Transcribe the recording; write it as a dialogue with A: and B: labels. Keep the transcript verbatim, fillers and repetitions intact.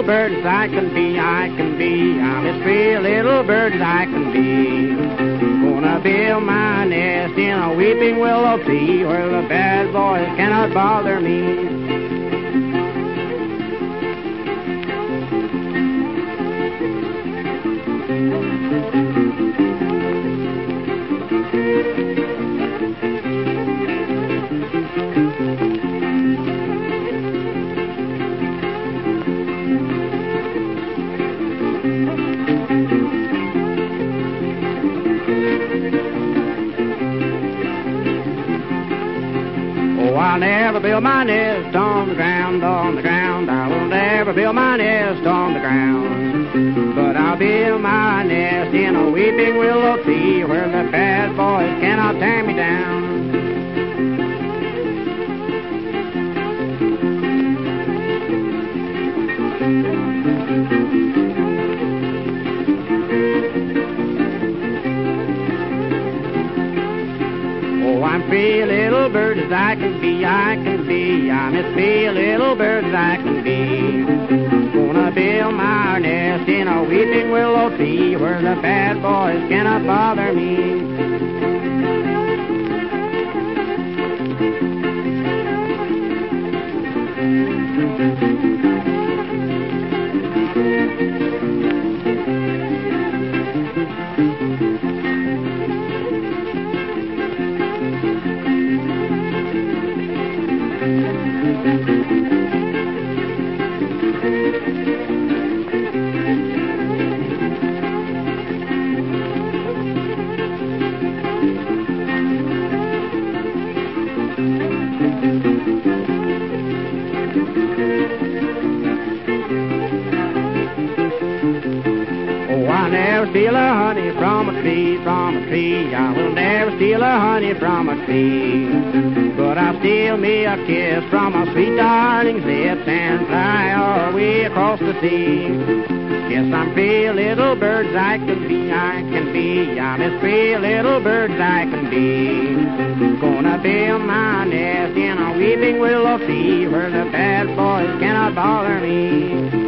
A: little bird as I can be, I can be. I'm as free a little bird as I can be. Gonna build my nest in a weeping willow tree where the bad boys cannot bother me. Oh, I'll never build my nest on the ground, on the ground. I will never build my nest on the ground. But I'll build my nest in a weeping willow tree where the bad boys cannot tear me down. Oh, I'm free little bird as I can be, I can be. I'm as free a little bird as I can be. Gonna build my nest in a weeping willow tree where the bad boys cannot bother me. Oh, I'll never steal a honey from a tree, from a tree. I will never steal a honey from a tree. But I'll steal me a kiss from a sweet darling's lips and fly all the way across the sea. Yes, I'm free little bird as I can be, I can be. I'm as free little bird as I can be. Gonna build my nest in a weeping willow tree where the bad boys cannot bother me.